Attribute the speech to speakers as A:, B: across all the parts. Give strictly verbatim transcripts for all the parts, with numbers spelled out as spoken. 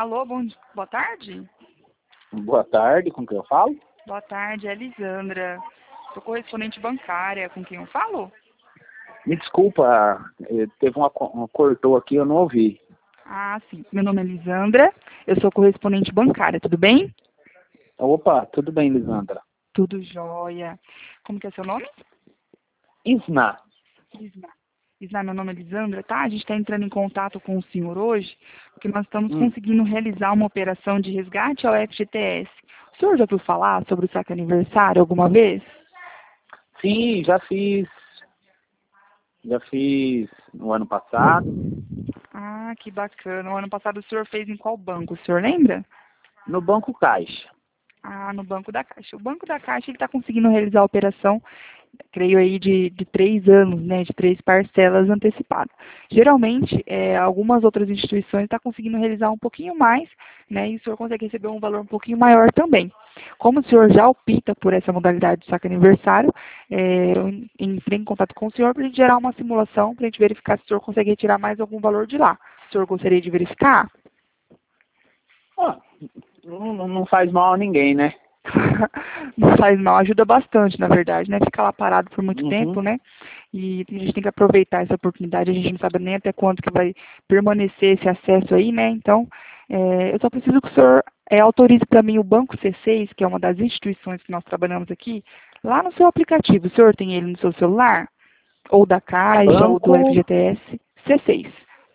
A: Alô, bom, di- boa tarde?
B: Boa tarde, com quem eu falo?
A: Boa tarde, é a Lisandra. Sou correspondente bancária, com quem eu falo?
B: Me desculpa, eh, teve uma, co- uma cortou aqui, eu não ouvi.
A: Ah, sim. Meu nome é Lisandra, eu sou correspondente bancária, tudo bem?
B: Opa, tudo bem, Lisandra?
A: Tudo jóia. Como que é seu nome?
B: Isna.
A: Isna. Isna, meu nome é Lisandra, tá? A gente está entrando em contato com o senhor hoje, porque nós estamos
B: Hum,
A: conseguindo realizar uma operação de resgate ao F G T S. O senhor já ouviu falar sobre o saque aniversário alguma vez?
B: sim, já fiz. Já fiz no ano passado,
A: Ah, que bacana. O ano passado o senhor fez em qual banco? O senhor lembra?
B: no Banco Caixa.
A: Ah, no Banco da Caixa. O Banco da Caixa ele está conseguindo realizar a operação, creio aí, de, de três anos, né, de três parcelas antecipadas. Geralmente, é, algumas outras instituições estão conseguindo realizar um pouquinho mais, né, e o senhor consegue receber um valor um pouquinho maior também. Como o senhor já opta por essa modalidade de saque aniversário, é, eu en- entrei em contato com o senhor para a gente gerar uma simulação, para a gente verificar se o senhor consegue retirar mais algum valor de lá. O senhor gostaria de verificar?
B: Ah, não, não não faz mal a ninguém, né?
A: Não faz mal, ajuda bastante, na verdade, né? Ficar lá parado por muito
B: Uhum.
A: tempo, né? E a gente tem que aproveitar essa oportunidade, a gente não sabe nem até quanto que vai permanecer esse acesso aí, né? Então, é, eu só preciso que o senhor é, autorize para mim o Banco C seis, que é uma das instituições que nós trabalhamos aqui, lá no seu aplicativo. O senhor tem ele no seu celular? Ou da Caixa, ou do
B: Banco,
A: F G T S? C seis.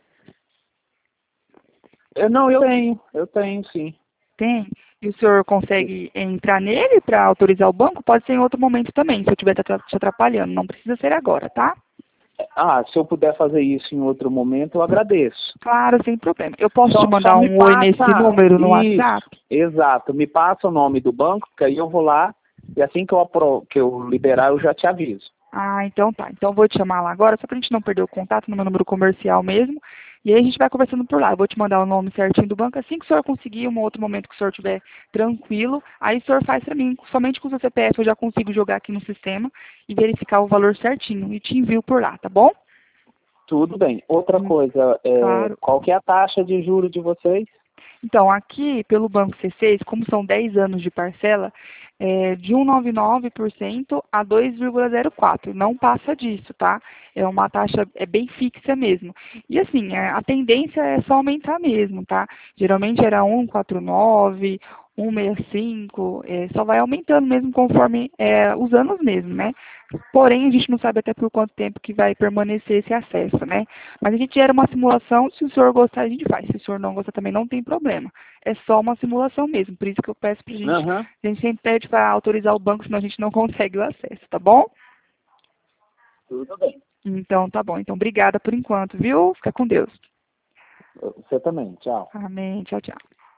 B: eu, não, eu tenho, eu tenho sim.
A: Tem? E o senhor consegue entrar nele para autorizar o banco? Pode ser em outro momento também, se eu estiver te atrapalhando. Não precisa ser agora, tá?
B: Ah, se eu puder fazer isso em outro momento, eu agradeço.
A: Claro, sem problema. Eu posso te
B: Só, só
A: mandar
B: me
A: um oi nesse
B: passa
A: número no
B: isso,
A: WhatsApp?
B: exato. Me passa o nome do banco, que aí eu vou lá e assim que eu, apro que eu liberar, eu já te aviso.
A: Ah, então tá. Então eu vou te chamar lá agora, só pra gente não perder o contato no meu número comercial mesmo. E aí a gente vai conversando por lá. Eu vou te mandar o nome certinho do banco. Assim que o senhor conseguir, um outro momento que o senhor estiver tranquilo, aí o senhor faz pra mim. Somente com o seu C P F eu já consigo jogar aqui no sistema e verificar o valor certinho. E te envio por lá, tá bom?
B: Tudo bem. Outra
A: Hum,
B: coisa, é,
A: Claro.
B: qual que é a taxa de juros de vocês?
A: Então, aqui pelo Banco C seis, como são dez anos de parcela, é de um vírgula noventa e nove por cento a dois vírgula zero quatro por cento. Não passa disso, tá? É uma taxa é bem fixa mesmo. E assim, é, a tendência é só aumentar mesmo, tá? Geralmente era um vírgula quarenta e nove, um vírgula sessenta e cinco, é, só vai aumentando mesmo conforme é, os anos mesmo, né? Porém, a gente não sabe até por quanto tempo que vai permanecer esse acesso, né? Mas a gente gera uma simulação, se o senhor gostar, a gente faz. Se o senhor não gostar também, não tem problema. É só uma simulação mesmo. Por isso que eu peço pra gente,
B: Aham,
A: a gente sempre pede para autorizar o banco, senão a gente não consegue o acesso, tá bom?
B: tudo bem.
A: Então, tá bom. Então, obrigada por enquanto, viu? Fica com Deus.
B: Você também, tchau.
A: Amém. Tchau, tchau.